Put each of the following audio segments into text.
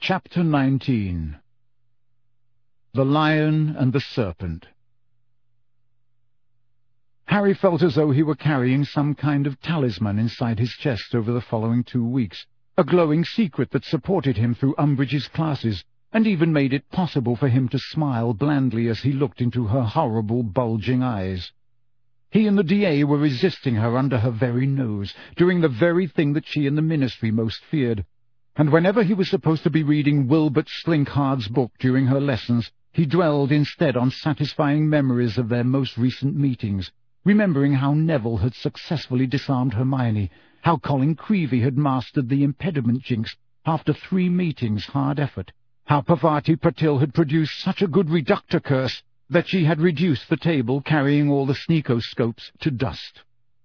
Chapter 19. The Lion and the Serpent. Harry felt as though he were carrying some kind of talisman inside his chest over the following 2 weeks, a glowing secret that supported him through Umbridge's classes, and even made it possible for him to smile blandly as he looked into her horrible, bulging eyes. He and the DA were resisting her under her very nose, doing the very thing that she and the Ministry most feared. And whenever he was supposed to be reading Wilbert Slinkhard's book during her lessons, he dwelled instead on satisfying memories of their most recent meetings, remembering how Neville had successfully disarmed Hermione, how Colin Creevey had mastered the impediment jinx after 3 meetings' hard effort, how Parvati Patil had produced such a good reductor curse that she had reduced the table carrying all the sneakoscopes to dust.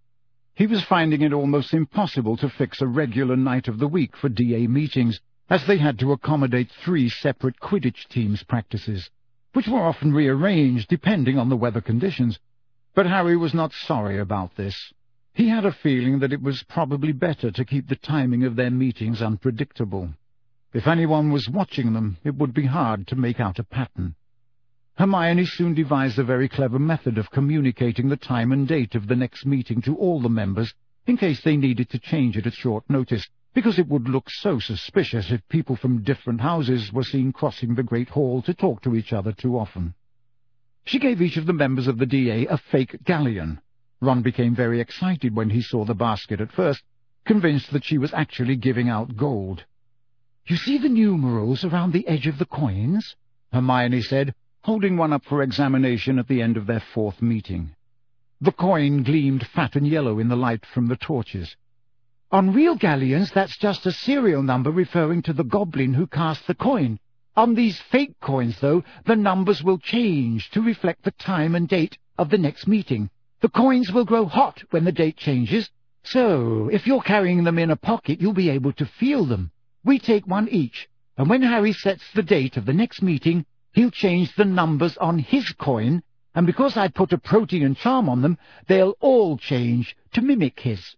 He was finding it almost impossible to fix a regular night of the week for DA meetings, as they had to accommodate 3 separate Quidditch teams' practices, which were often rearranged depending on the weather conditions. But Harry was not sorry about this. He had a feeling that it was probably better to keep the timing of their meetings unpredictable. If anyone was watching them, it would be hard to make out a pattern. Hermione soon devised a very clever method of communicating the time and date of the next meeting to all the members, in case they needed to change it at short notice, because it would look so suspicious if people from different houses were seen crossing the Great Hall to talk to each other too often. She gave each of the members of the DA a fake galleon. Ron became very excited when he saw the basket at first, convinced that she was actually giving out gold. "You see the numerals around the edge of the coins?" Hermione said, holding one up for examination at the end of their 4th meeting. The coin gleamed fat and yellow in the light from the torches. "On real galleons, that's just a serial number referring to the goblin who cast the coin. On these fake coins, though, the numbers will change to reflect the time and date of the next meeting. The coins will grow hot when the date changes, so if you're carrying them in a pocket, you'll be able to feel them. We take one each, and when Harry sets the date of the next meeting, he'll change the numbers on his coin, and because I put a protean charm on them, they'll all change to mimic his."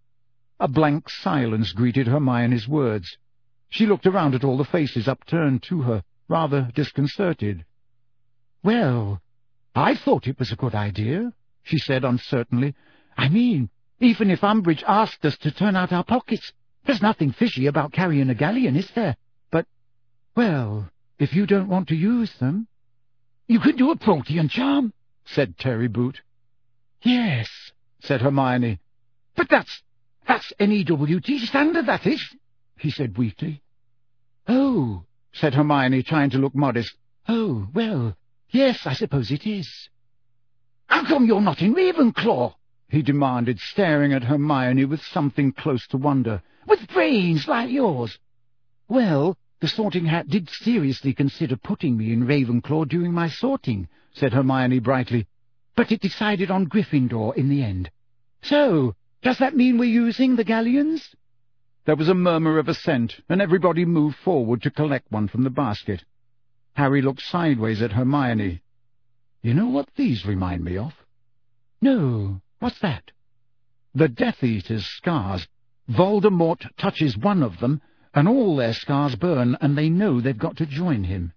A blank silence greeted Hermione's words. She looked around at all the faces upturned to her, rather disconcerted. "Well, I thought it was a good idea," she said uncertainly. "I mean, even if Umbridge asked us to turn out our pockets, there's nothing fishy about carrying a galleon, is there? But, well, if you don't want to use them—" "You can do a protean charm," said Terry Boot. "Yes," said Hermione. "But that's NEWT standard, that is," he said weakly. "Oh," said Hermione, trying to look modest. "Oh, well, yes, I suppose it is." "How come you're not in Ravenclaw?" he demanded, staring at Hermione with something close to wonder. "With brains like yours." "Well, the Sorting Hat did seriously consider putting me in Ravenclaw during my sorting," said Hermione brightly, "but it decided on Gryffindor in the end. So, does that mean we're using the galleons?" There was a murmur of assent, and everybody moved forward to collect one from the basket. Harry looked sideways at Hermione. "You know what these remind me of?" "No, what's that?" "The Death Eater's scars. Voldemort touches one of them, and all their scars burn, and they know they've got to join him."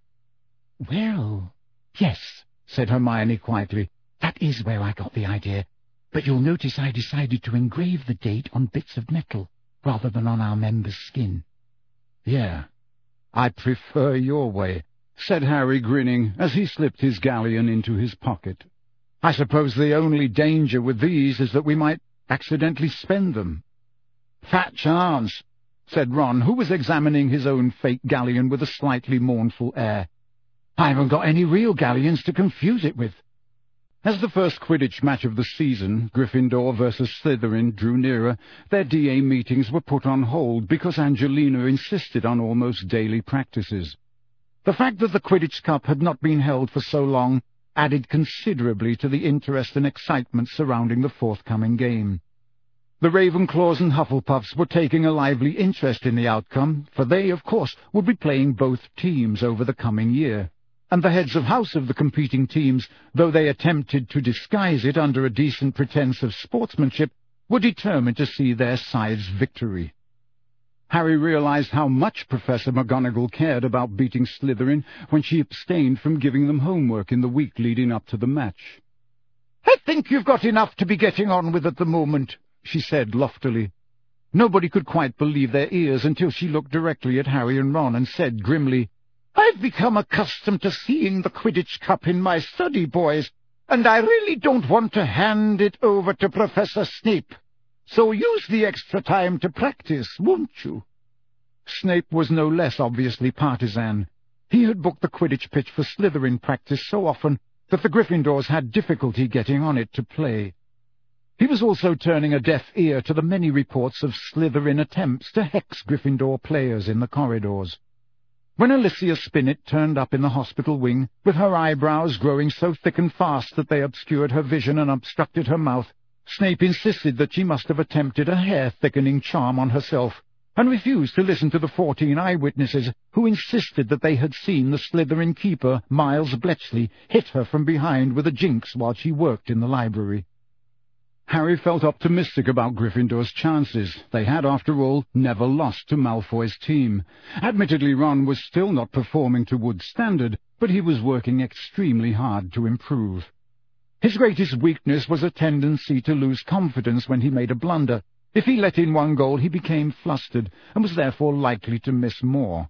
"Well, yes," said Hermione quietly. "That is where I got the idea. But you'll notice I decided to engrave the date on bits of metal, rather than on our members' skin." "Yeah, I prefer your way," said Harry, grinning, as he slipped his galleon into his pocket. "I suppose the only danger with these is that we might accidentally spend them." "Fat chance," said Ron, who was examining his own fake galleon with a slightly mournful air. "I haven't got any real galleons to confuse it with." As the first Quidditch match of the season, Gryffindor versus Slytherin, drew nearer, their DA meetings were put on hold because Angelina insisted on almost daily practices. The fact that the Quidditch Cup had not been held for so long added considerably to the interest and excitement surrounding the forthcoming game. The Ravenclaws and Hufflepuffs were taking a lively interest in the outcome, for they, of course, would be playing both teams over the coming year. And the heads of house of the competing teams, though they attempted to disguise it under a decent pretense of sportsmanship, were determined to see their side's victory. Harry realized how much Professor McGonagall cared about beating Slytherin when she abstained from giving them homework in the week leading up to the match. "I think you've got enough to be getting on with at the moment," she said loftily. Nobody could quite believe their ears until she looked directly at Harry and Ron and said grimly, "I've become accustomed to seeing the Quidditch Cup in my study, boys, and I really don't want to hand it over to Professor Snape. So use the extra time to practice, won't you?" Snape was no less obviously partisan. He had booked the Quidditch pitch for Slytherin practice so often that the Gryffindors had difficulty getting on it to play. He was also turning a deaf ear to the many reports of Slytherin attempts to hex Gryffindor players in the corridors. When Alicia Spinnet turned up in the hospital wing, with her eyebrows growing so thick and fast that they obscured her vision and obstructed her mouth, Snape insisted that she must have attempted a hair-thickening charm on herself, and refused to listen to the 14 eyewitnesses who insisted that they had seen the Slytherin keeper, Miles Bletchley, hit her from behind with a jinx while she worked in the library. Harry felt optimistic about Gryffindor's chances. They had, after all, never lost to Malfoy's team. Admittedly, Ron was still not performing to Wood's standard, but he was working extremely hard to improve. His greatest weakness was a tendency to lose confidence when he made a blunder. If he let in one goal, he became flustered, and was therefore likely to miss more.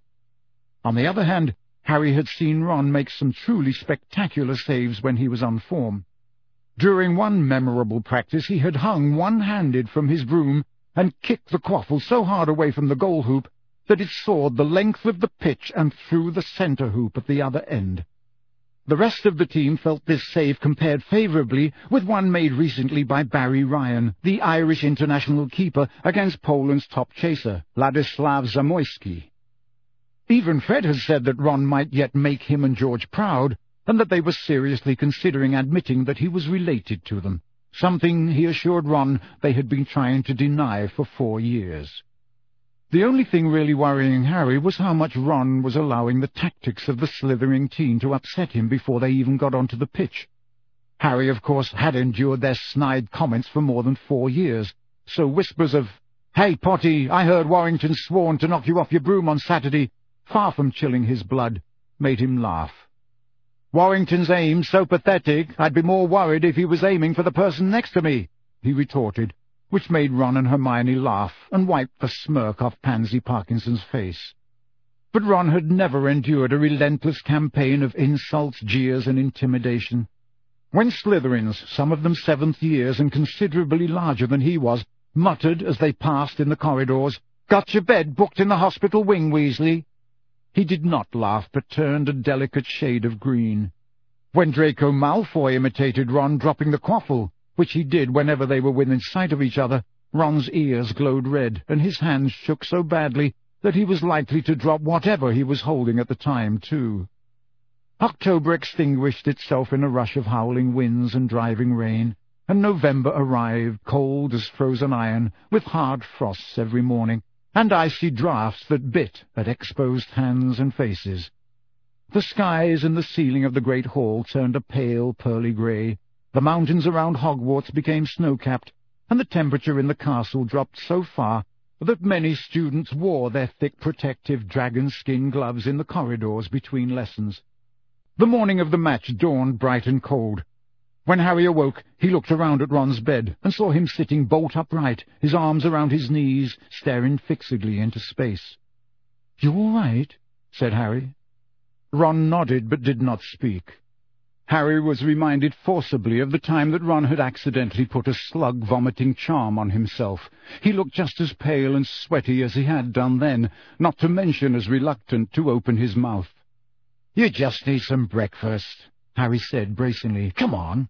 On the other hand, Harry had seen Ron make some truly spectacular saves when he was on form. During one memorable practice, he had hung one-handed from his broom and kicked the quaffle so hard away from the goal hoop that it soared the length of the pitch and through the centre hoop at the other end. The rest of the team felt this save compared favourably with one made recently by Barry Ryan, the Irish international keeper, against Poland's top chaser, Ladislav Zamoyski. Even Fred had said that Ron might yet make him and George proud, and that they were seriously considering admitting that he was related to them, something, he assured Ron, they had been trying to deny for 4 years. The only thing really worrying Harry was how much Ron was allowing the tactics of the Slytherin team to upset him before they even got onto the pitch. Harry, of course, had endured their snide comments for more than 4 years, so whispers of, "Hey, Potty, I heard Warrington's sworn to knock you off your broom on Saturday," far from chilling his blood, made him laugh. "Warrington's aim's so pathetic, I'd be more worried if he was aiming for the person next to me," he retorted, which made Ron and Hermione laugh and wiped the smirk off Pansy Parkinson's face. But Ron had never endured a relentless campaign of insults, jeers, and intimidation. When Slytherins, some of them 7th years and considerably larger than he was, muttered as they passed in the corridors, "Got your bed booked in the hospital wing, Weasley?" he did not laugh, but turned a delicate shade of green. When Draco Malfoy imitated Ron dropping the quaffle, which he did whenever they were within sight of each other, Ron's ears glowed red, and his hands shook so badly that he was likely to drop whatever he was holding at the time, too. October extinguished itself in a rush of howling winds and driving rain, and November arrived, cold as frozen iron, with hard frosts every morning, and icy draughts that bit at exposed hands and faces. The skies and the ceiling of the great hall turned a pale, pearly grey. The mountains around Hogwarts became snow-capped, and the temperature in the castle dropped so far that many students wore their thick protective dragon-skin gloves in the corridors between lessons. The morning of the match dawned bright and cold. When Harry awoke, he looked around at Ron's bed and saw him sitting bolt upright, his arms around his knees, staring fixedly into space. "You all right?" said Harry. Ron nodded but did not speak. Harry was reminded forcibly of the time that Ron had accidentally put a slug-vomiting charm on himself. He looked just as pale and sweaty as he had done then, not to mention as reluctant to open his mouth. "You just need some breakfast," Harry said bracingly. "Come on."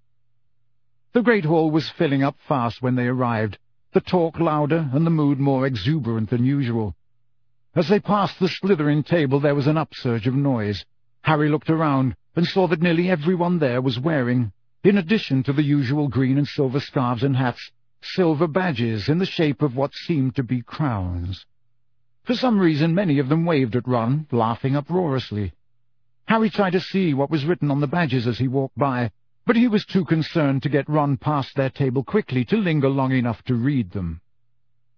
The great hall was filling up fast when they arrived, the talk louder and the mood more exuberant than usual. As they passed the Slytherin table, there was an upsurge of noise. Harry looked around and saw that nearly everyone there was wearing, in addition to the usual green and silver scarves and hats, silver badges in the shape of what seemed to be crowns. For some reason, many of them waved at Ron, laughing uproariously. Harry tried to see what was written on the badges as he walked by, but he was too concerned to get Ron past their table quickly to linger long enough to read them.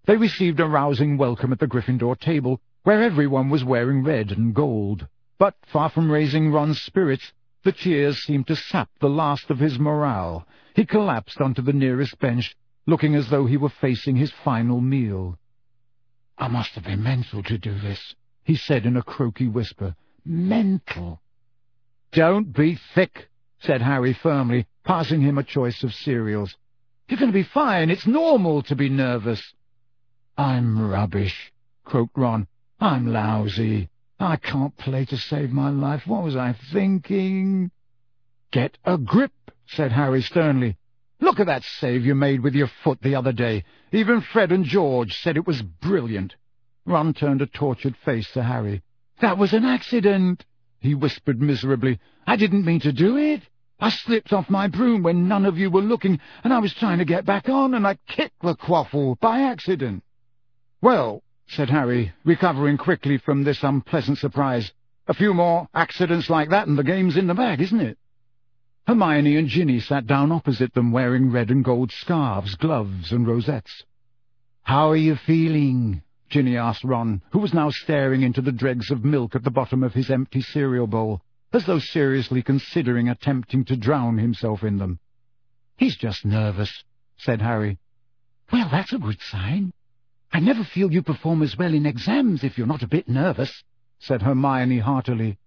They received a rousing welcome at the Gryffindor table, where everyone was wearing red and gold. But, far from raising Ron's spirits, the cheers seemed to sap the last of his morale. He collapsed onto the nearest bench, looking as though he were facing his final meal. "I must have been mental to do this," he said in a croaky whisper. "Mental." "Don't be thick," said Harry firmly, passing him a choice of cereals. "You're going to be fine. It's normal to be nervous." "I'm rubbish," croaked Ron. "I'm lousy. I can't play to save my life. What was I thinking?" "Get a grip," said Harry sternly. "Look at that save you made with your foot the other day. Even Fred and George said it was brilliant." Ron turned a tortured face to Harry. "That was an accident," he whispered miserably. "I didn't mean to do it. I slipped off my broom when none of you were looking, and I was trying to get back on, and I kicked the quaffle by accident." "Well," said Harry, recovering quickly from this unpleasant surprise, "a few more accidents like that and the game's in the bag, isn't it?" Hermione and Ginny sat down opposite them, wearing red and gold scarves, gloves, and rosettes. "How are you feeling?" Ginny asked Ron, who was now staring into the dregs of milk at the bottom of his empty cereal bowl, as though seriously considering attempting to drown himself in them. "He's just nervous," said Harry. "Well, that's a good sign. I never feel you perform as well in exams if you're not a bit nervous," said Hermione heartily.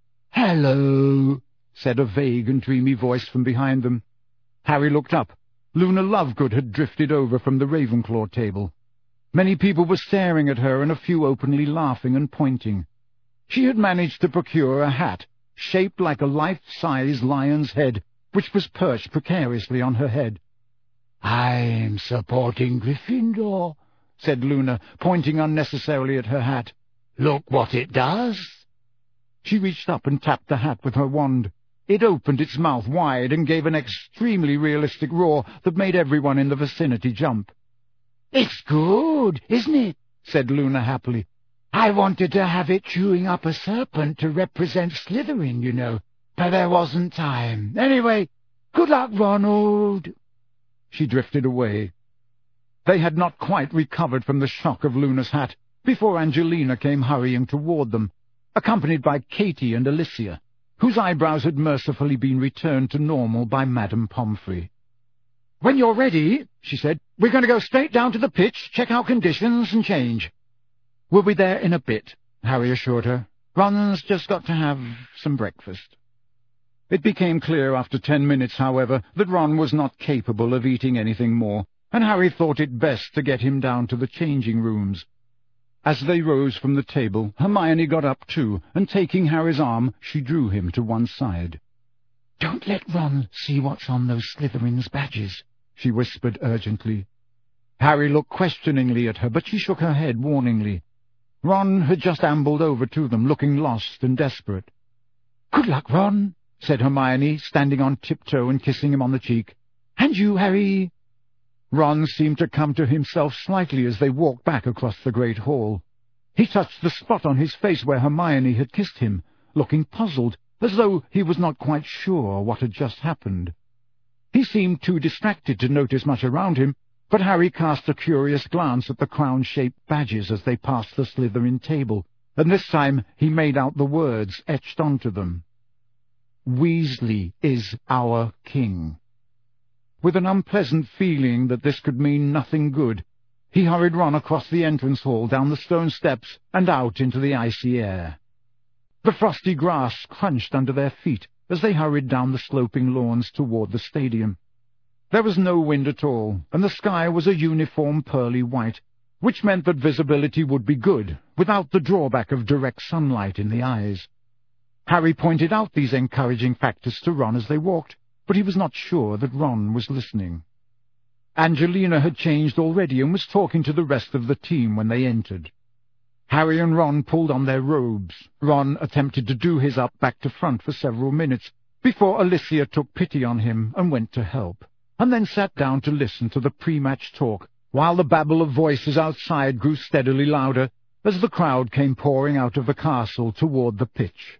"Hello," said a vague and dreamy voice from behind them. Harry looked up. Luna Lovegood had drifted over from the Ravenclaw table. Many people were staring at her, and a few openly laughing and pointing. She had managed to procure a hat, shaped like a life-size lion's head, which was perched precariously on her head. "I'm supporting Gryffindor," said Luna, pointing unnecessarily at her hat. "Look what it does." She reached up and tapped the hat with her wand. It opened its mouth wide and gave an extremely realistic roar that made everyone in the vicinity jump. "It's good, isn't it?" said Luna happily. "I wanted to have it chewing up a serpent to represent Slytherin, you know, but there wasn't time. Anyway, good luck, Ronald." She drifted away. They had not quite recovered from the shock of Luna's hat before Angelina came hurrying toward them, accompanied by Katie and Alicia, whose eyebrows had mercifully been returned to normal by Madame Pomfrey. "When you're ready," she said, "we're going to go straight down to the pitch, check out conditions, and change." "We'll be there in a bit," Harry assured her. "Ron's just got to have some breakfast." It became clear after 10 minutes, however, that Ron was not capable of eating anything more, and Harry thought it best to get him down to the changing rooms. As they rose from the table, Hermione got up too, and taking Harry's arm, she drew him to one side. "Don't let Ron see what's on those Slytherin's badges," she whispered urgently. Harry looked questioningly at her, but she shook her head warningly. Ron had just ambled over to them, looking lost and desperate. "Good luck, Ron," said Hermione, standing on tiptoe and kissing him on the cheek. "And you, Harry." Ron seemed to come to himself slightly as they walked back across the great hall. He touched the spot on his face where Hermione had kissed him, looking puzzled, as though he was not quite sure what had just happened. He seemed too distracted to notice much around him, but Harry cast a curious glance at the crown-shaped badges as they passed the Slytherin table, and this time he made out the words etched onto them. "Weasley is our king." With an unpleasant feeling that this could mean nothing good, he hurried Ron across the entrance hall, down the stone steps, and out into the icy air. The frosty grass crunched under their feet as they hurried down the sloping lawns toward the stadium. There was no wind at all, and the sky was a uniform pearly white, which meant that visibility would be good, without the drawback of direct sunlight in the eyes. Harry pointed out these encouraging factors to Ron as they walked, but he was not sure that Ron was listening. Angelina had changed already and was talking to the rest of the team when they entered. Harry and Ron pulled on their robes. Ron attempted to do his up back to front for several minutes, before Alicia took pity on him and went to help, and then sat down to listen to the pre-match talk, while the babble of voices outside grew steadily louder as the crowd came pouring out of the castle toward the pitch.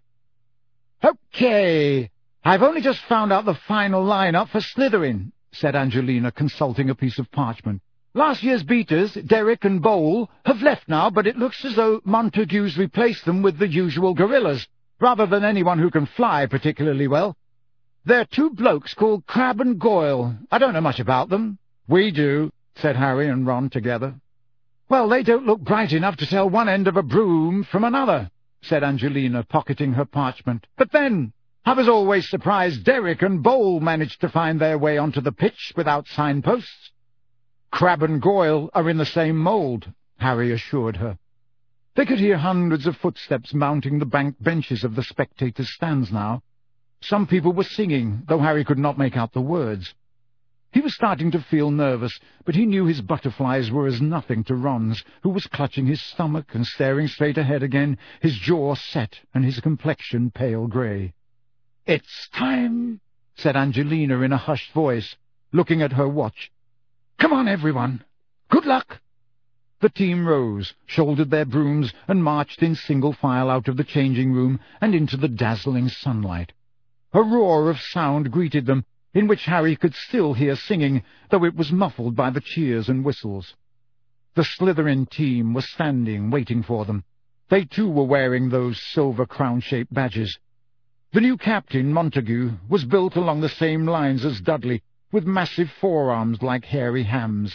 "Okay, I've only just found out the final line-up for Slytherin," said Angelina, consulting a piece of parchment. Last year's beaters, Derrick and Bowl, have left now, but it looks as though Montague's replaced them with the usual gorillas, rather than anyone who can fly particularly well. They're two blokes called Crabbe and Goyle. I don't know much about them." "We do," said Harry and Ron together. "Well, they don't look bright enough to tell one end of a broom from another," said Angelina, pocketing her parchment. "But then, I was always surprised Derrick and Bowl managed to find their way onto the pitch without signposts." "Crabbe and Goyle are in the same mould," Harry assured her. They could hear hundreds of footsteps mounting the banked benches of the spectators' stands now. Some people were singing, though Harry could not make out the words. He was starting to feel nervous, but he knew his butterflies were as nothing to Ron's, who was clutching his stomach and staring straight ahead again, his jaw set and his complexion pale grey. "It's time," said Angelina in a hushed voice, looking at her watch. "Come on, everyone. Good luck." The team rose, shouldered their brooms, and marched in single file out of the changing room and into the dazzling sunlight. A roar of sound greeted them, in which Harry could still hear singing, though it was muffled by the cheers and whistles. The Slytherin team was standing, waiting for them. They too were wearing those silver crown-shaped badges. The new captain, Montague, was built along the same lines as Dudley, with massive forearms like hairy hams.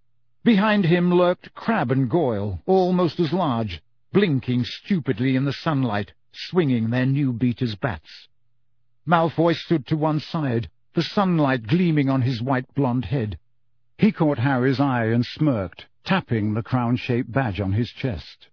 Behind him lurked Crabbe and Goyle, almost as large, blinking stupidly in the sunlight, swinging their new beaters' bats. Malfoy stood to one side, the sunlight gleaming on his white blonde head. He caught Harry's eye and smirked, tapping the crown-shaped badge on his chest.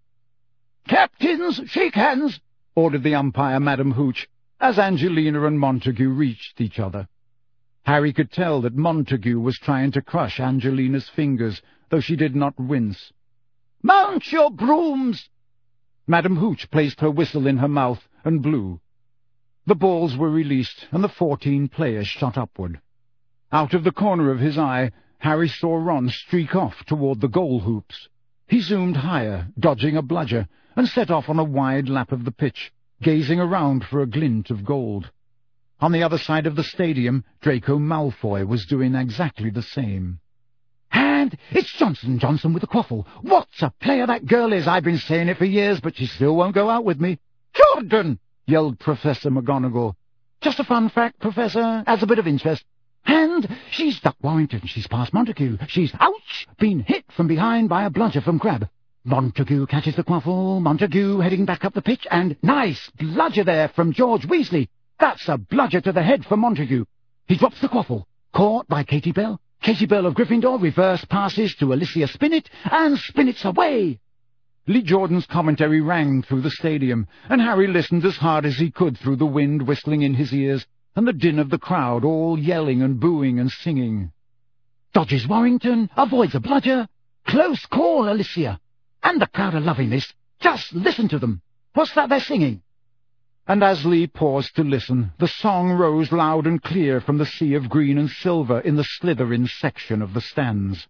"Captains, shake hands," ordered the umpire, Madam Hooch, as Angelina and Montague reached each other. Harry could tell that Montague was trying to crush Angelina's fingers, though she did not wince. "Mount your brooms!" Madam Hooch placed her whistle in her mouth and blew. The balls were released, and the 14 players shot upward. Out of the corner of his eye, Harry saw Ron streak off toward the goal hoops. He zoomed higher, dodging a bludger, and set off on a wide lap of the pitch, gazing around for a glint of gold. On the other side of the stadium, Draco Malfoy was doing exactly the same. "And it's Johnson with the quaffle. What a player that girl is! I've been saying it for years, but she still won't go out with me." "Jordan!" yelled Professor McGonagall. "Just a fun fact, Professor, as a bit of interest. And she's ducked Warrington. She's past Montague. She's, ouch, been hit from behind by a bludger from Crabbe. Montague catches the quaffle, Montague heading back up the pitch, and nice bludger there from George Weasley. That's a bludger to the head for Montague. He drops the quaffle, caught by Katie Bell. Katie Bell of Gryffindor reverse passes to Alicia Spinnet, and Spinnet's away." Lee Jordan's commentary rang through the stadium, and Harry listened as hard as he could through the wind whistling in his ears, and the din of the crowd all yelling and booing and singing. "Dodges Warrington, avoids a bludger. Close call, Alicia. And the crowd are loving this. Just listen to them. What's that they're singing?" And as Lee paused to listen, the song rose loud and clear from the sea of green and silver in the Slytherin section of the stands.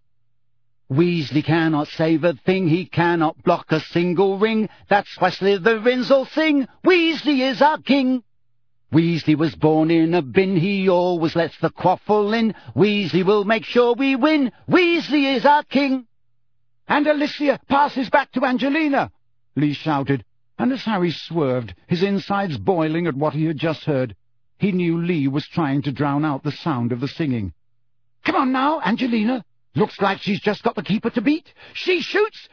"Weasley cannot save a thing, he cannot block a single ring. That's why Slytherins all sing, Weasley is our king. Weasley was born in a bin, he always lets the quaffle in. Weasley will make sure we win, Weasley is our king." "And Alicia passes back to Angelina," Lee shouted, and as Harry swerved, his insides boiling at what he had just heard, he knew Lee was trying to drown out the sound of the singing. "Come on now, Angelina. Looks like she's just got the keeper to beat. She shoots!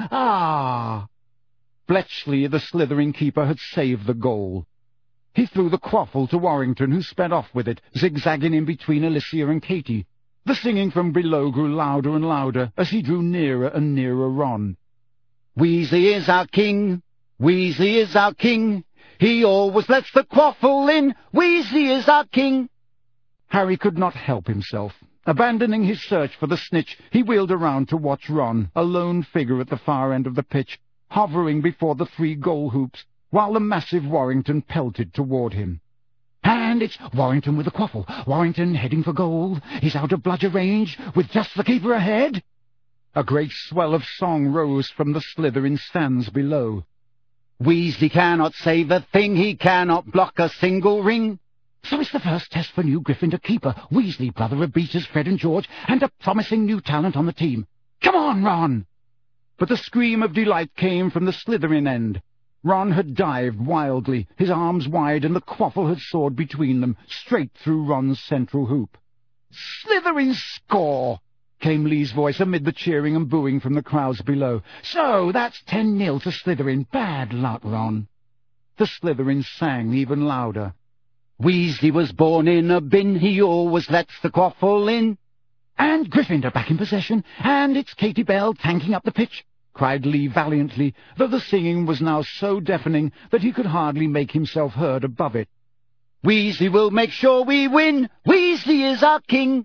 Bletchley, the Slytherin keeper, had saved the goal. He threw the quaffle to Warrington, who sped off with it, zigzagging in between Alicia and Katie. The singing from below grew louder and louder as he drew nearer and nearer Ron. "Weasley is our king, Weasley is our king. He always lets the quaffle in, Weasley is our king." Harry could not help himself. Abandoning his search for the snitch, he wheeled around to watch Ron, a lone figure at the far end of the pitch, hovering before the 3 goal hoops, while the massive Warrington pelted toward him. "And it's Warrington with the quaffle. Warrington heading for goal. He's out of bludger range, with just the keeper ahead." A great swell of song rose from the Slytherin stands below. "Weasley cannot save a thing, he cannot block a single ring. So it's the first test for new Gryffindor keeper, Weasley, brother of Beeters, Fred and George, and a promising new talent on the team. Come on, Ron! But the scream of delight came from the Slytherin end. Ron had dived wildly, his arms wide, and the quaffle had soared between them, straight through Ron's central hoop. "Slytherin score!" came Lee's voice amid the cheering and booing from the crowds below. "So, that's 10-0 to Slytherin. Bad luck, Ron." The Slytherins sang even louder. "Weasley was born in a bin, he always lets the quaffle in." "And Gryffindor back in possession, and it's Katie Bell tanking up the pitch," cried Lee valiantly, though the singing was now so deafening that he could hardly make himself heard above it. "Weasley will make sure we win! Weasley is our king!"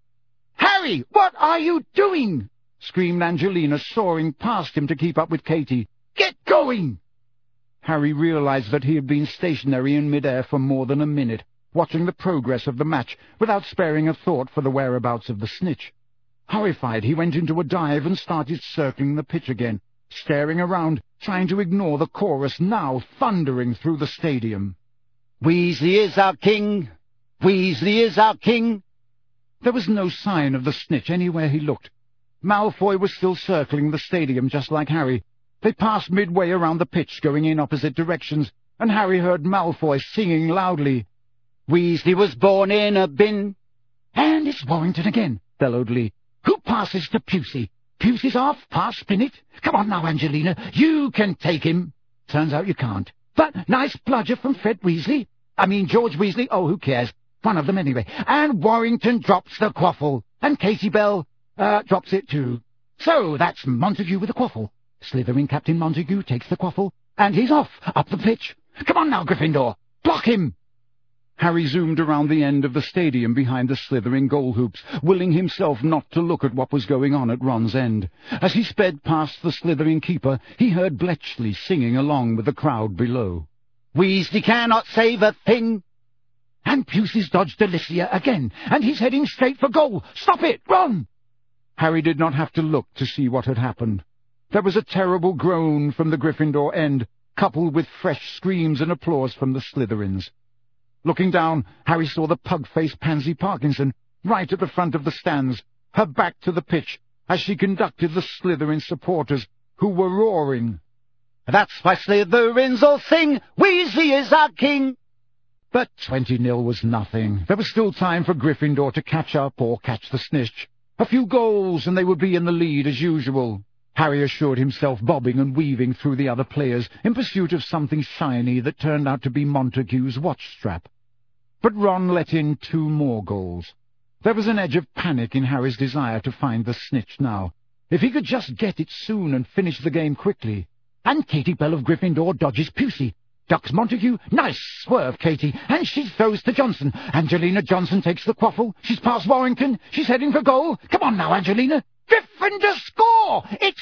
"Harry, what are you doing?" screamed Angelina, soaring past him to keep up with Katie. "Get going!" Harry realized that he had been stationary in mid-air for more than a minute, watching the progress of the match without sparing a thought for the whereabouts of the snitch. Horrified, he went into a dive and started circling the pitch again, staring around, trying to ignore the chorus now thundering through the stadium. "Weasley is our king! Weasley is our king!" There was no sign of the snitch anywhere he looked. Malfoy was still circling the stadium just like Harry. They passed midway around the pitch, going in opposite directions, and Harry heard Malfoy singing loudly, "Weasley was born in a bin." "And it's Warrington again," bellowed Lee. "Who passes to Pusey? Pusey's off, pass Spinnet. Come on now, Angelina, you can take him." Turns out you can't. But nice bludger from Fred Weasley. George Weasley. Oh, who cares? One of them anyway. And Warrington drops the quaffle. And Katie Bell, drops it too. So that's Montague with the quaffle. Slytherin Captain Montague takes the quaffle, and he's off, up the pitch. Come on now, Gryffindor. Block him! Harry zoomed around the end of the stadium behind the Slytherin goal hoops, willing himself not to look at what was going on at Ron's end. As he sped past the Slytherin keeper, he heard Bletchley singing along with the crowd below. "Weasley cannot save a thing." "And Pusey's dodged Alicia again, and he's heading straight for goal. Stop it, Ron!" Harry did not have to look to see what had happened. There was a terrible groan from the Gryffindor end, coupled with fresh screams and applause from the Slytherins. Looking down, Harry saw the pug-faced Pansy Parkinson, right at the front of the stands, her back to the pitch, as she conducted the Slytherin supporters, who were roaring, "That's why Slytherins all sing, Weasley is our king!" But 20-0 was nothing. There was still time for Gryffindor to catch up or catch the snitch. A few goals, and they would be in the lead as usual. Harry assured himself, bobbing and weaving through the other players in pursuit of something shiny that turned out to be Montague's watch strap. But Ron let in 2 more goals. There was an edge of panic in Harry's desire to find the snitch now. If he could just get it soon and finish the game quickly. And Katie Bell of Gryffindor dodges Pusey. Ducks Montague. Nice swerve, Katie. And she throws to Johnson. Angelina Johnson takes the quaffle. She's past Warrington. She's heading for goal. Come on now, Angelina. Gryffindor score! It's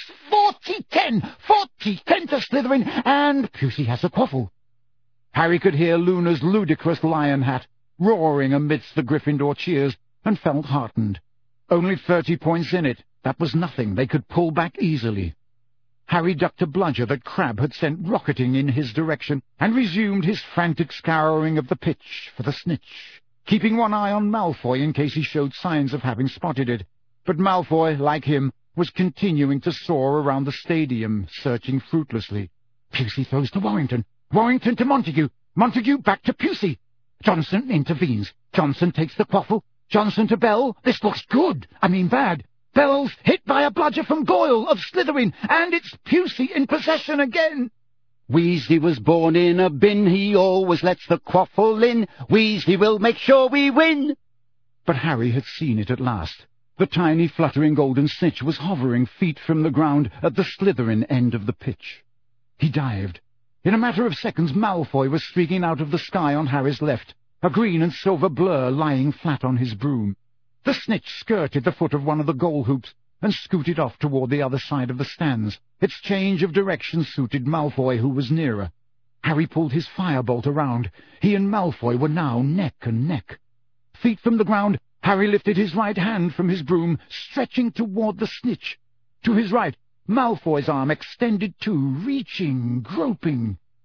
40-10. 40-10 to Slytherin. And Pusey has the quaffle. Harry could hear Luna's ludicrous lion hat roaring amidst the Gryffindor cheers, and felt heartened. Only 30 points in it. That was nothing. They could pull back easily. Harry ducked a bludger that Crabbe had sent rocketing in his direction, and resumed his frantic scouring of the pitch for the snitch, keeping one eye on Malfoy in case he showed signs of having spotted it. But Malfoy, like him, was continuing to soar around the stadium, searching fruitlessly. Pusey throws to Warrington. Warrington to Montague. Montague back to Pusey. Johnson intervenes. Johnson takes the quaffle. Johnson to Bell. This looks good. Bad. Bell's hit by a bludger from Goyle of Slytherin, and it's Pusey in possession again. Weasley was born in a bin, he always lets the quaffle in. Weasley will make sure we win. But Harry had seen it at last. The tiny fluttering golden snitch was hovering feet from the ground at the Slytherin end of the pitch. He dived. In a matter of seconds, Malfoy was streaking out of the sky on Harry's left, a green and silver blur lying flat on his broom. The snitch skirted the foot of one of the goal hoops and scooted off toward the other side of the stands. Its change of direction suited Malfoy, who was nearer. Harry pulled his firebolt around. He and Malfoy were now neck and neck. Feet from the ground, Harry lifted his right hand from his broom, stretching toward the snitch. To his right, Malfoy's arm extended too, reaching, groping.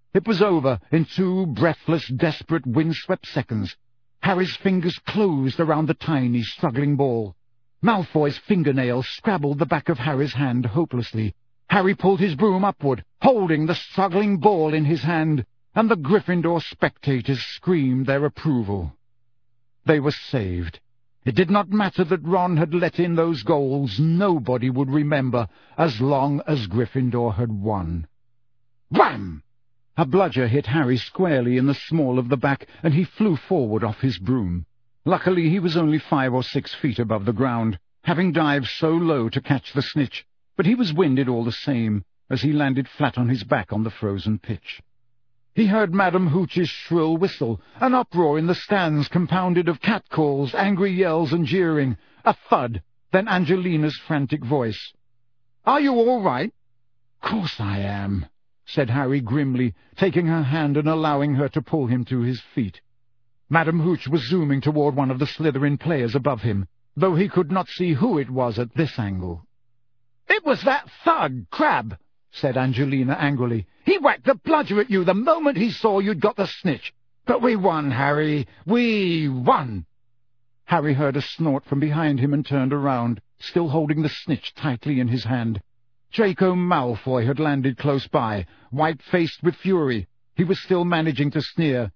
It was over in 2 breathless, desperate, windswept seconds. Harry's fingers closed around the tiny, struggling ball. Malfoy's fingernails scrabbled the back of Harry's hand hopelessly. Harry pulled his broom upward, holding the struggling ball in his hand, and the Gryffindor spectators screamed their approval. They were saved. It did not matter that Ron had let in those goals. Nobody would remember as long as Gryffindor had won. Wham! A bludger hit Harry squarely in the small of the back, and he flew forward off his broom. Luckily he was only 5 or 6 feet above the ground, having dived so low to catch the snitch, but he was winded all the same, as he landed flat on his back on the frozen pitch. He heard Madam Hooch's shrill whistle, an uproar in the stands compounded of catcalls, angry yells, and jeering, a thud, then Angelina's frantic voice. "Are you all right?" "Course I am," said Harry grimly, taking her hand and allowing her to pull him to his feet. Madam Hooch was zooming toward one of the Slytherin players above him, though he could not see who it was at this angle. "It was that thug, Crabbe," said Angelina angrily. "He whacked the bludger at you the moment he saw you'd got the snitch. But we won, Harry. We won!" Harry heard a snort from behind him and turned around, still holding the snitch tightly in his hand. Draco Malfoy had landed close by, white-faced with fury. He was still managing to sneer.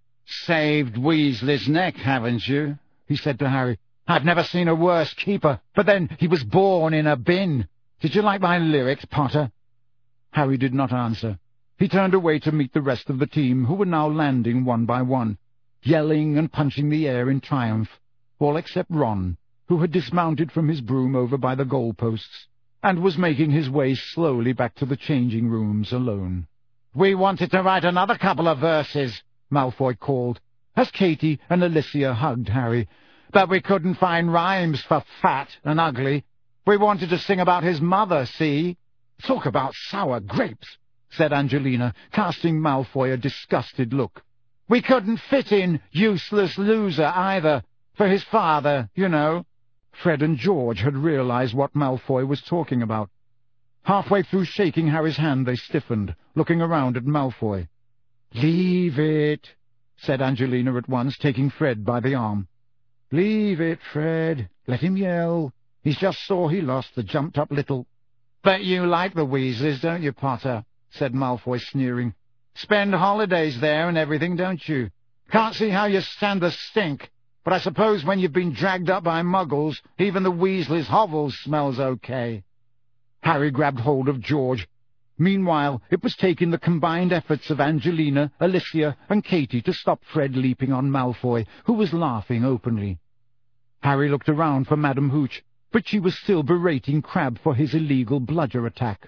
"Saved Weasley's neck, haven't you?" he said to Harry. "I've never seen a worse keeper, but then he was born in a bin. Did you like my lyrics, Potter?" Harry did not answer. He turned away to meet the rest of the team, who were now landing one by one, yelling and punching the air in triumph, all except Ron, who had dismounted from his broom over by the goalposts, and was making his way slowly back to the changing rooms alone. "We wanted to write another couple of verses," Malfoy called, as Katie and Alicia hugged Harry, "but we couldn't find rhymes for fat and ugly. We wanted to sing about his mother, see?" "Talk about sour grapes," said Angelina, casting Malfoy a disgusted look. "We couldn't fit in useless loser either, for his father, you know." Fred and George had realized what Malfoy was talking about. Halfway through shaking Harry's hand they stiffened, looking around at Malfoy. "Leave it," said Angelina at once, taking Fred by the arm. "Leave it, Fred. Let him yell. He's just sore he lost the jumped-up little—" "But you like the Weasleys, don't you, Potter?" said Malfoy, sneering. "Spend holidays there and everything, don't you? Can't see how you stand the stink, but I suppose when you've been dragged up by Muggles, even the Weasleys' hovels smells okay." Harry grabbed hold of George. Meanwhile, it was taking the combined efforts of Angelina, Alicia, and Katie to stop Fred leaping on Malfoy, who was laughing openly. Harry looked around for Madam Hooch, but she was still berating Crabbe for his illegal bludger attack.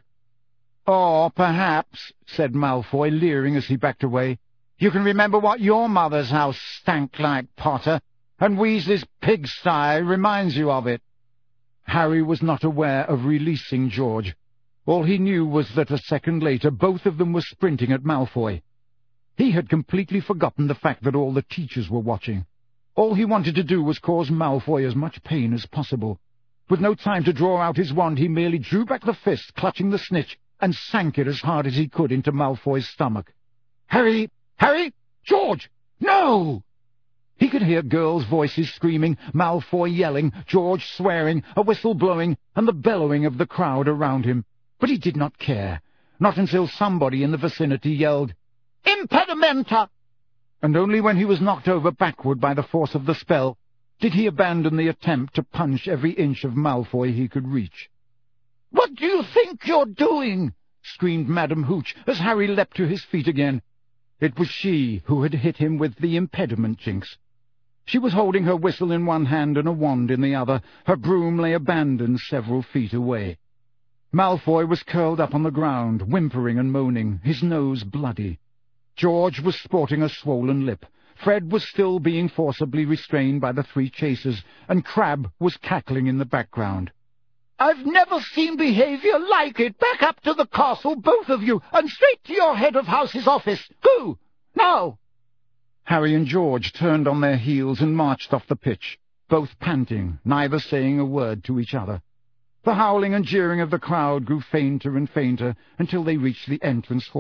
"Or perhaps," said Malfoy, leering as he backed away, "you can remember what your mother's house stank like, Potter, and Weasley's pigsty reminds you of it." Harry was not aware of releasing George. All he knew was that a second later both of them were sprinting at Malfoy. He had completely forgotten the fact that all the teachers were watching. All he wanted to do was cause Malfoy as much pain as possible. With no time to draw out his wand, he merely drew back the fist, clutching the snitch, and sank it as hard as he could into Malfoy's stomach. "Harry! Harry! George! No!" He could hear girls' voices screaming, Malfoy yelling, George swearing, a whistle blowing, and the bellowing of the crowd around him. But he did not care, not until somebody in the vicinity yelled, "Impedimenta!" And only when he was knocked over backward by the force of the spell did he abandon the attempt to punch every inch of Malfoy he could reach. "What do you think you're doing?" screamed Madam Hooch as Harry leapt to his feet again. It was she who had hit him with the impediment jinx. She was holding her whistle in one hand and a wand in the other. Her broom lay abandoned several feet away. Malfoy was curled up on the ground, whimpering and moaning, his nose bloody. George was sporting a swollen lip. Fred was still being forcibly restrained by the 3 chasers, and Crabbe was cackling in the background. "I've never seen behavior like it! Back up to the castle, both of you, and straight to your head of house's office! Go! Now!" Harry and George turned on their heels and marched off the pitch, both panting, neither saying a word to each other. The howling and jeering of the crowd grew fainter and fainter until they reached the entrance hall,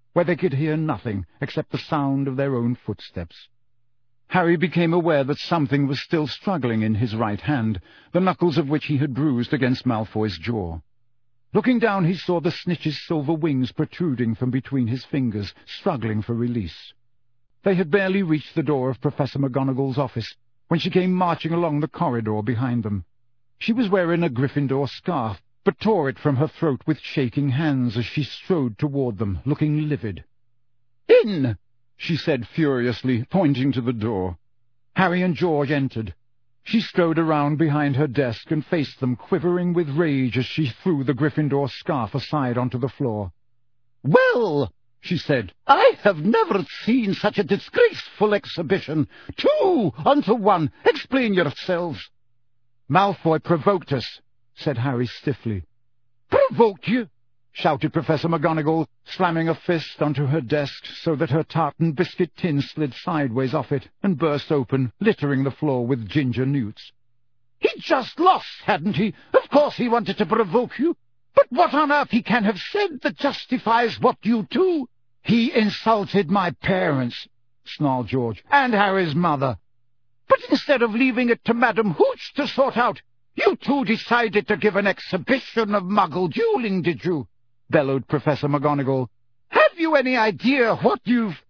where they could hear nothing except the sound of their own footsteps. Harry became aware that something was still struggling in his right hand, the knuckles of which he had bruised against Malfoy's jaw. Looking down, he saw the snitch's silver wings protruding from between his fingers, struggling for release. They had barely reached the door of Professor McGonagall's office when she came marching along the corridor behind them. She was wearing a Gryffindor scarf, but tore it from her throat with shaking hands as she strode toward them, looking livid. "In!" she said furiously, pointing to the door. Harry and George entered. She strode around behind her desk and faced them, quivering with rage as she threw the Gryffindor scarf aside onto the floor. "Well," she said, "I have never seen such a disgraceful exhibition. 2 unto 1. Explain yourselves." "Malfoy provoked us," said Harry stiffly. "Provoked you?" shouted Professor McGonagall, slamming a fist onto her desk so that her tartan biscuit tin slid sideways off it and burst open, littering the floor with ginger newts. "He'd just lost, hadn't he? Of course he wanted to provoke you. But what on earth he can have said that justifies what you do?" "He insulted my parents," snarled George, "and Harry's mother." "But instead of leaving it to Madam Hooch to sort out, you two decided to give an exhibition of Muggle dueling, did you?" bellowed Professor McGonagall. "Have you any idea what you've—"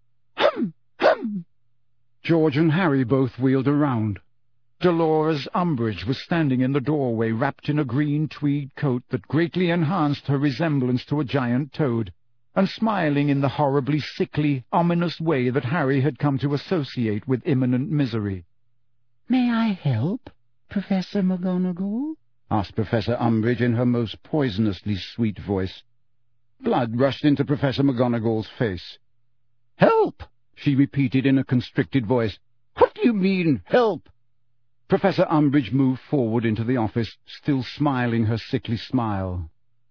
Hum. George and Harry both wheeled around. Dolores Umbridge was standing in the doorway, wrapped in a green tweed coat that greatly enhanced her resemblance to a giant toad, and smiling in the horribly sickly, ominous way that Harry had come to associate with imminent misery. "May I help, Professor McGonagall?" asked Professor Umbridge in her most poisonously sweet voice. Blood rushed into Professor McGonagall's face. "Help!" she repeated in a constricted voice. "What do you mean, help?" Professor Umbridge moved forward into the office, still smiling her sickly smile.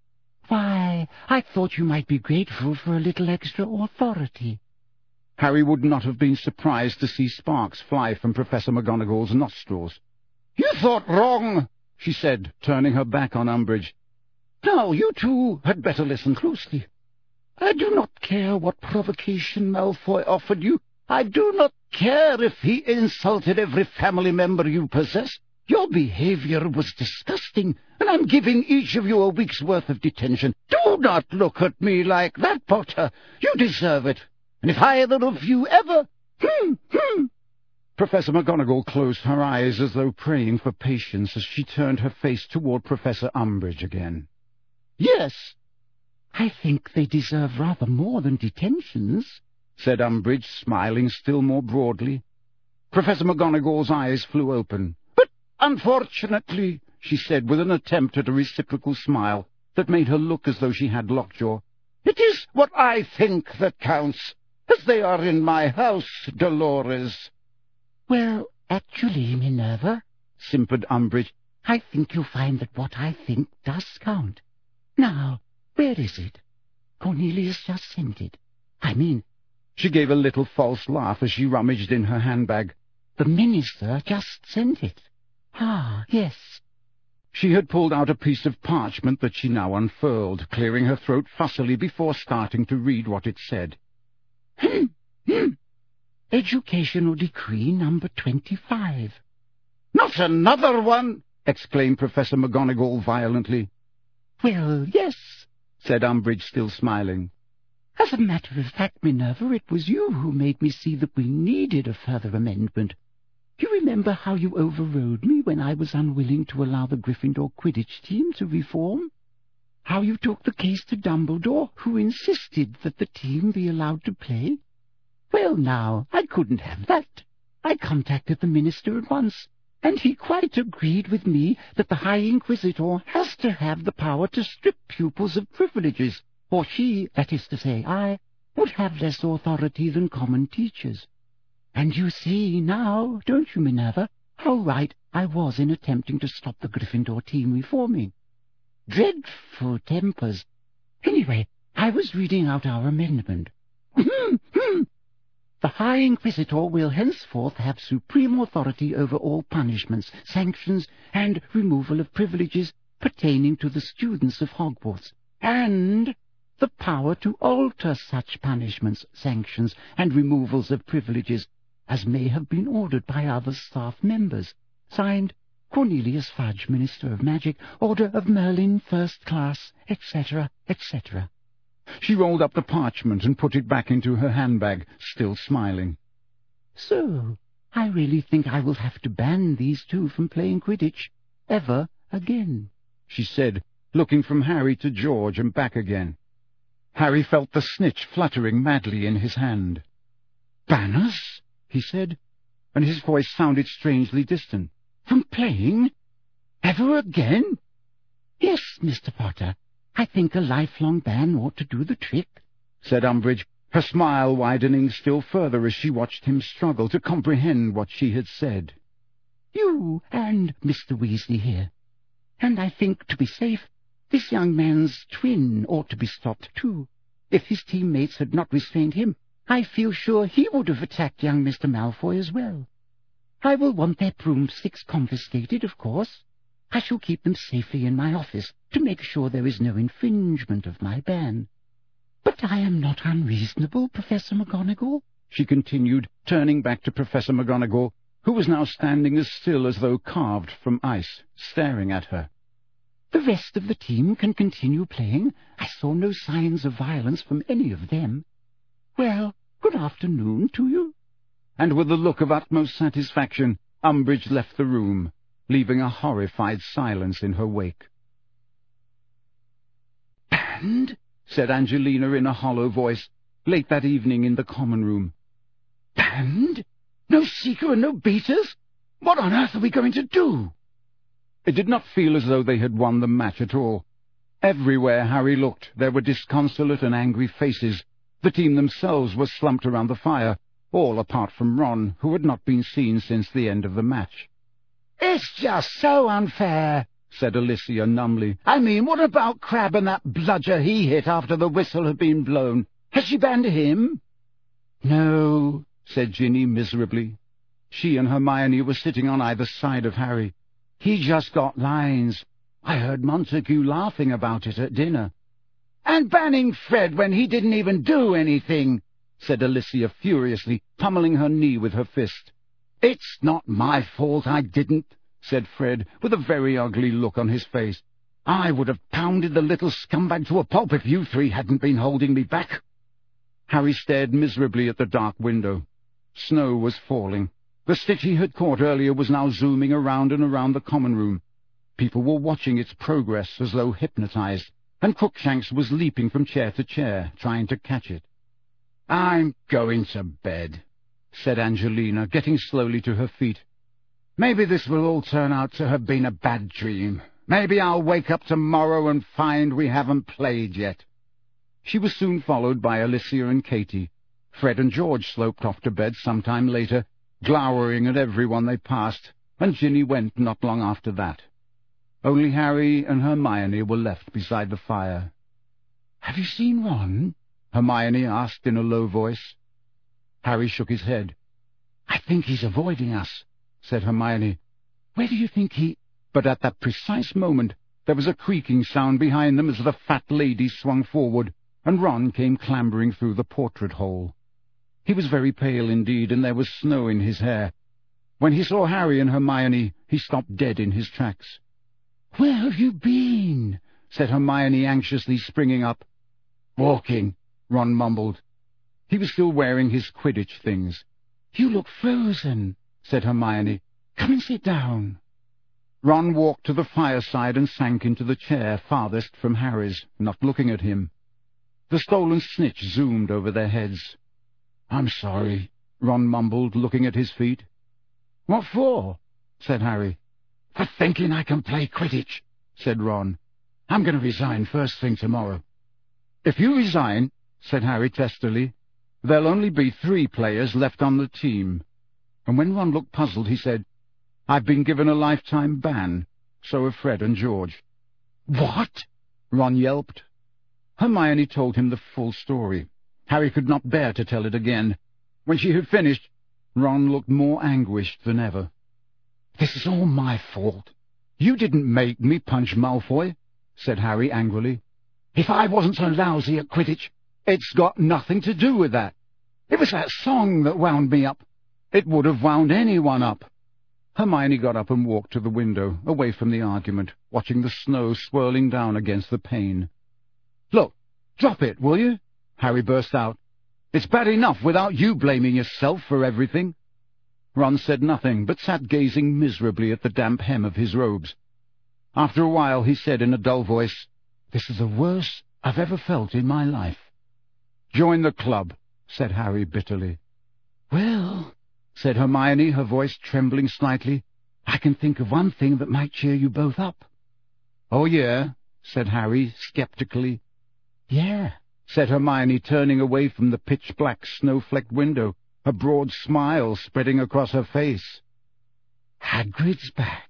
"Why, I thought you might be grateful for a little extra authority." Harry would not have been surprised to see sparks fly from Professor McGonagall's nostrils. "You thought wrong," she said, turning her back on Umbridge. "Now, you two had better listen closely. I do not care what provocation Malfoy offered you. I do not care if he insulted every family member you possess. Your behavior was disgusting, and I'm giving each of you a week's worth of detention. Do not look at me like that, Potter. You deserve it. And if either of you ever— Professor McGonagall closed her eyes as though praying for patience as she turned her face toward Professor Umbridge again. "Yes." "I think they deserve rather more than detentions," said Umbridge, smiling still more broadly. Professor McGonagall's eyes flew open. "But unfortunately," she said with an attempt at a reciprocal smile that made her look as though she had lockjaw, "it is what I think that counts, as they are in my house, Dolores." "Well, actually, Minerva," simpered Umbridge, "I think you'll find that what I think does count. Now, where is it? Cornelius just sent it. I mean—" She gave a little false laugh as she rummaged in her handbag. "The minister just sent it. Ah, yes." She had pulled out a piece of parchment that she now unfurled, clearing her throat fussily before starting to read what it said. "Educational Decree number 25. "Not another one!" exclaimed Professor McGonagall violently. "Well, yes," said Umbridge, still smiling. "As a matter of fact, Minerva, it was you who made me see that we needed a further amendment. You remember how you overrode me when I was unwilling to allow the Gryffindor Quidditch team to reform? How you took the case to Dumbledore, who insisted that the team be allowed to play? Well, now, I couldn't have that. I contacted the minister at once, and he quite agreed with me that the High Inquisitor has to have the power to strip pupils of privileges, or she, that is to say I, would have less authority than common teachers. And you see now, don't you, Minerva, how right I was in attempting to stop the Gryffindor team reforming? Dreadful tempers. Anyway, I was reading out our amendment. The High Inquisitor will henceforth have supreme authority over all punishments, sanctions, and removal of privileges pertaining to the students of Hogwarts. And the power to alter such punishments, sanctions, and removals of privileges as may have been ordered by other staff members. Signed, Cornelius Fudge, Minister of Magic, Order of Merlin, First Class, etc., etc. She rolled up the parchment and put it back into her handbag, still smiling. So, I really think I will have to ban these two from playing Quidditch ever again, she said, looking from Harry to George and back again. Harry felt the snitch fluttering madly in his hand. "Ban us?" he said, and his voice sounded strangely distant. "From playing? Ever again?" "Yes, Mr. Potter. I think a lifelong ban ought to do the trick," said Umbridge, her smile widening still further as she watched him struggle to comprehend what she had said. "You and Mr. Weasley here. And I think, to be safe, this young man's twin ought to be stopped too. If his teammates had not restrained him, I feel sure he would have attacked young Mr. Malfoy as well. I will want their broomsticks confiscated, of course. I shall keep them safely in my office to make sure there is no infringement of my ban. But I am not unreasonable, Professor McGonagall," she continued, turning back to Professor McGonagall, who was now standing as still as though carved from ice, staring at her. "The rest of the team can continue playing. I saw no signs of violence from any of them. Well, good afternoon to you." And with a look of utmost satisfaction, Umbridge left the room, leaving a horrified silence in her wake. "Banned?" said Angelina in a hollow voice, late that evening in the common room. "Banned? No Seeker and no Beaters? What on earth are we going to do?" It did not feel as though they had won the match at all. Everywhere Harry looked, there were disconsolate and angry faces. The team themselves were slumped around the fire, all apart from Ron, who had not been seen since the end of the match. "It's just so unfair," said Alicia numbly. "I mean, what about Crabbe and that bludger he hit after the whistle had been blown? Has she banned him?" "No," said Ginny miserably. She and Hermione were sitting on either side of Harry. "He just got lines. I heard Montague laughing about it at dinner." "And banning Fred when he didn't even do anything," said Alicia furiously, pummeling her knee with her fist. "It's not my fault I didn't," said Fred, with a very ugly look on his face. "I would have pounded the little scumbag to a pulp if you three hadn't been holding me back." Harry stared miserably at the dark window. Snow was falling. The stitch he had caught earlier was now zooming around and around the common room. People were watching its progress as though hypnotized, and Crookshanks was leaping from chair to chair, trying to catch it. "I'm going to bed," said Angelina, getting slowly to her feet. "Maybe this will all turn out to have been a bad dream. Maybe I'll wake up tomorrow and find we haven't played yet." She was soon followed by Alicia and Katie. Fred and George sloped off to bed some time later, glowering at everyone they passed, and Ginny went not long after that. Only Harry and Hermione were left beside the fire. "Have you seen Ron?" Hermione asked in a low voice. Harry shook his head. "I think he's avoiding us," said Hermione. "Where do you think he—" But at that precise moment there was a creaking sound behind them as the fat lady swung forward, and Ron came clambering through the portrait hole. He was very pale indeed, and there was snow in his hair. When he saw Harry and Hermione, he stopped dead in his tracks. "Where have you been?" said Hermione anxiously, springing up. "Walking," Ron mumbled. He was still wearing his Quidditch things. "You look frozen," said Hermione. "Come and sit down." Ron walked to the fireside and sank into the chair farthest from Harry's, not looking at him. The stolen snitch zoomed over their heads. "I'm sorry," Ron mumbled, looking at his feet. "What for?" said Harry. "For thinking I can play Quidditch," said Ron. "I'm going to resign first thing tomorrow." "If you resign," said Harry testily, "there'll only be 3 players left on the team." And when Ron looked puzzled, he said, "I've been given a lifetime ban. So have Fred and George." "What?" Ron yelped. Hermione told him the full story. Harry could not bear to tell it again. When she had finished, Ron looked more anguished than ever. "This is all my fault. You didn't make me punch Malfoy," said Harry angrily. If I wasn't so lousy at Quidditch, it's got nothing to do with that. It was that song that wound me up. It would have wound anyone up." Hermione got up and walked to the window, away from the argument, watching the snow swirling down against the pane. "Look, drop it, will you?" Harry burst out. "It's bad enough without you blaming yourself for everything." Ron said nothing, but sat gazing miserably at the damp hem of his robes. After a while he said in a dull voice, "This is the worst I've ever felt in my life." "Join the club," said Harry bitterly. "Well," said Hermione, her voice trembling slightly, "I can think of one thing that might cheer you both up." "Oh, yeah?" said Harry skeptically. "Yeah," said Hermione, turning away from the pitch-black, snow-flecked window, a broad smile spreading across her face. "Hagrid's back."